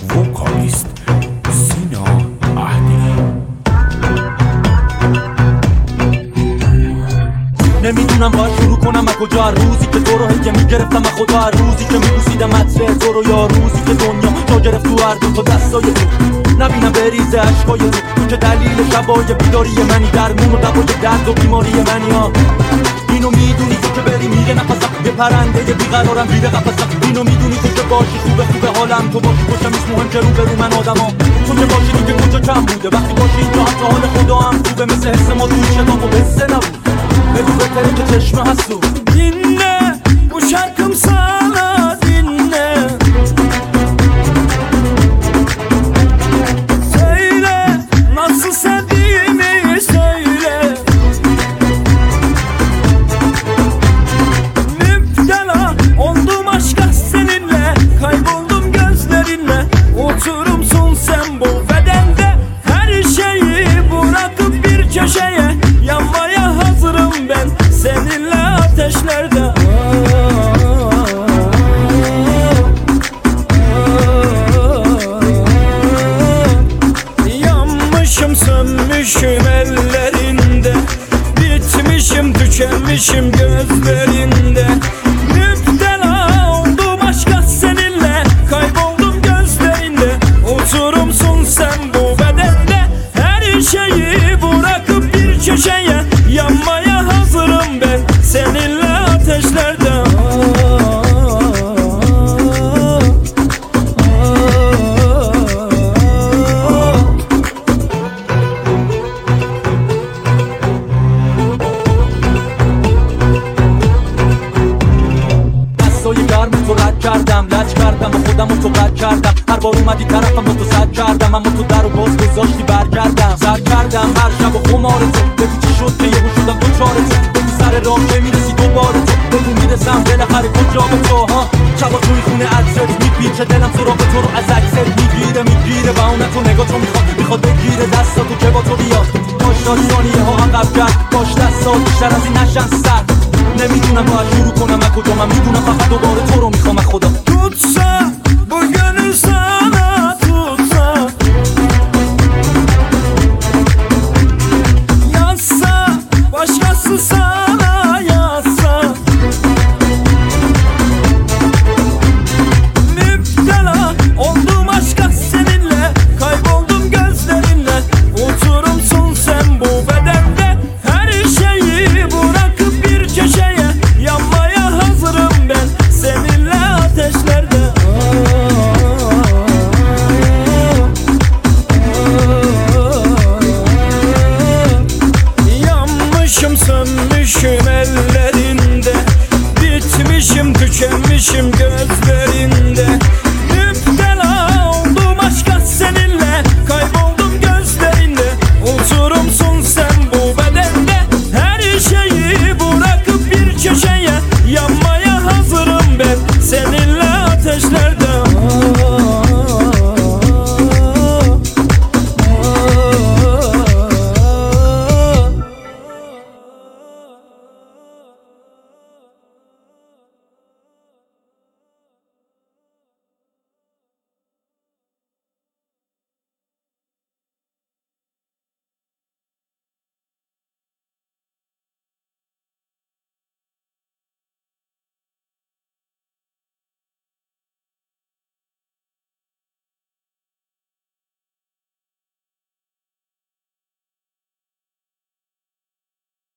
وکالیست سینا اهدی. نمیدونم باید شروع کنم از کجا، روزی که تو رو هی میگرفتم از خدا، روزی که میبوسیدم عطر تو رو، یا روزی که دنیا جا گرفت تو هر دو تا دستای تو، نبینم بریزه عشقای تو که دلیل شبای بیداری منی، درمون و دوای درد و بیماری منی ها. اینو میدونی تو که بری میگه نفسم، یه پرنده بیقرارم بیره قفسم. اینو میدونی تو که باشی خوبه حالم، تو باشی پشتم نیست مهم که رو به رو من آدمام. تو که باشی دیگه کجا کم بوده، وقتی باشی اینجا حتی حال خدا هم خوبه، مثل حس ما توی شتاب و حسه نبود. بگو بهتره که چشم هستو dinle bu şarkım sana dinle. Söyle nasıl sevdiğimi söyle. Müptela oldum aşka seninle, kayboldum gözlerinle. Oturumsun sen bu bedende, her şeyi bırakıp bir köşeye. Yanmaya hazırım ben seninle ateşlerde. Yanmışım sönmüşüm ellerinde, bitmişim tükenmişim gözlerinde. Müptela oldum aşka seninle, kayboldum gözlerinde. Oturumsun sen bu bedende, her şeyi bırakıp bir köşeye. Yanmaya hazırım ben seninle ateşlerde. دستای گرم تو رد کردم، لج کردم و خودم رو تو قد کردم. هر بار اومدی طرفم با تو صد کردم، اما تو در و باز گذاشتی برگردم. سر کردم هر شب و خمار تو، بگو چی شد که یهو شدم تو چاره تو. بگو سر راه که میرسی دوباره تو، بگو میرسم بالاخره کجا به تو ها. شبا توی خونه عطرت میپیچه، دلم سراغ تو رو از عکست میگیره و اون تو نگاه تو میخواد بگیره دستاتو که با تو بیاد. باش تا ثانیه ها عقب کرد، باش دستات بیشتر از این نشن سر. نمیدونم باید شروع کنم از کجا، من میدونم فقط دوباره تو رو میخوام از خدا. Tutsa bu gönül